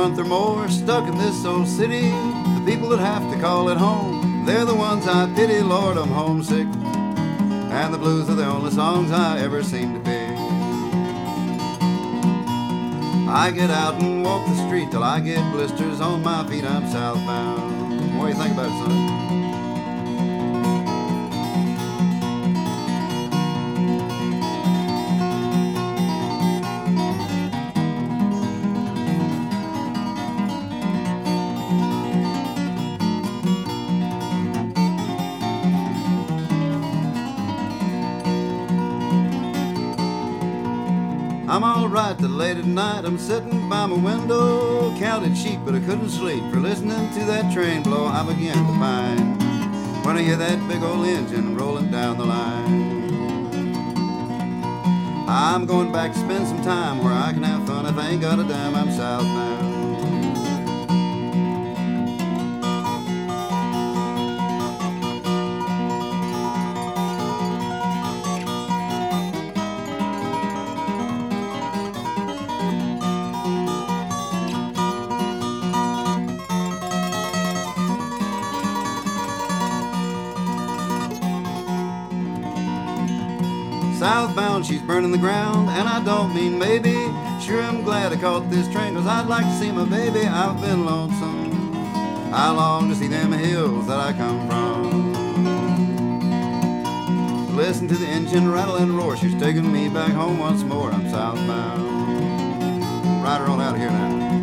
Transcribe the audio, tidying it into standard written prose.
month or more stuck in this old city. The people that have to call it home, they're the ones I pity. Lord, I'm homesick, and the blues are the only songs I ever seem to be. I get out and walk the street till I get blisters on my feet. I'm southbound. What do you think about it, son? I'm all right till late at night. I'm sitting by my window, counted sheep, but I couldn't sleep for listening to that train blow. I began to pine when I hear that big old engine rolling down the line. I'm going back to spend some time where I can have fun. If I ain't got a dime, I'm southbound. Southbound, she's burning the ground, and I don't mean maybe. Sure, I'm glad I caught this train, 'cause I'd like to see my baby. I've been lonesome, I long to see them hills that I come from. Listen to the engine rattle and roar, she's taking me back home once more. I'm southbound. Ride her on out of here now.